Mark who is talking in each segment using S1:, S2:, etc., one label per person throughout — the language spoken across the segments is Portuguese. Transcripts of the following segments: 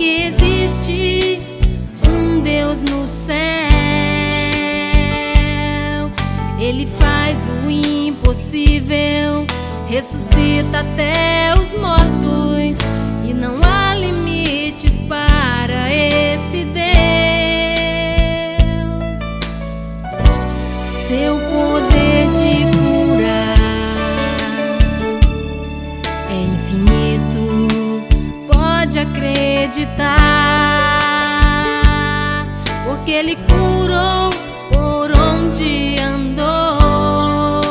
S1: que existe um Deus no céu. Ele faz o impossível, ressuscita até os mortos, e não há limites para esse Deus. Seu poder de curar é infinito, pode acreditar, porque Ele curou por onde andou,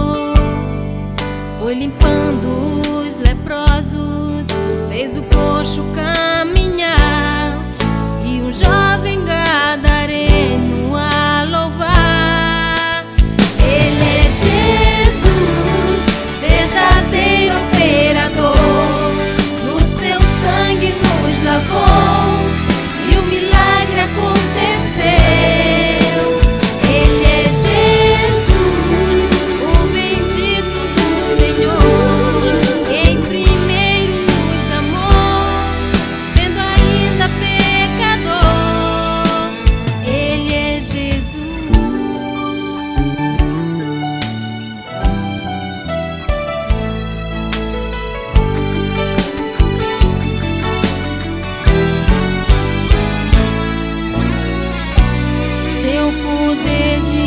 S1: foi limpando os leprosos, fez o coxo caminhar, e um jovem gadareno a louvar. Ele é Jesus, verdadeiro operador, no seu sangue nos lavou e o milagre aconteceu. Ele é Jesus, o bendito do Senhor, quem primeiro nos amou, sendo ainda pecador. Ele é Jesus. Seu poder de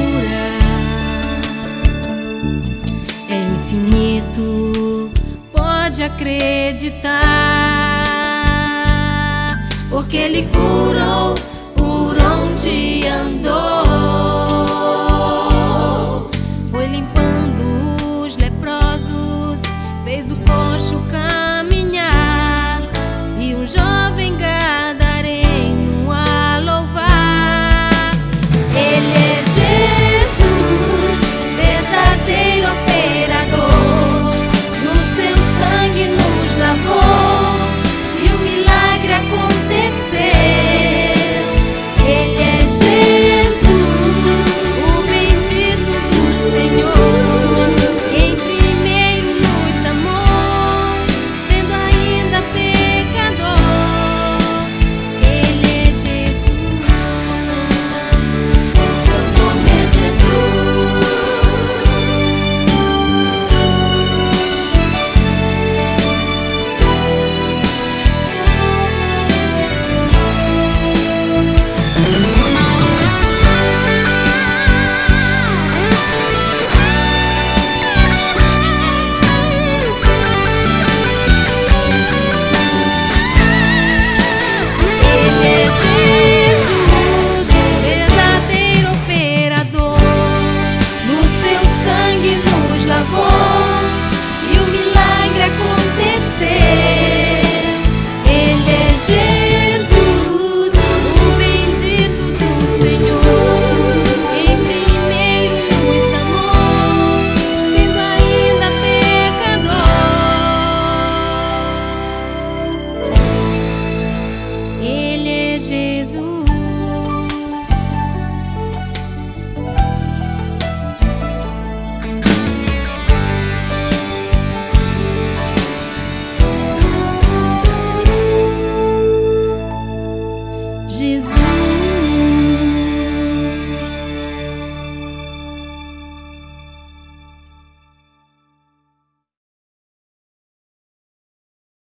S1: curar é infinito, pode acreditar, porque Ele curou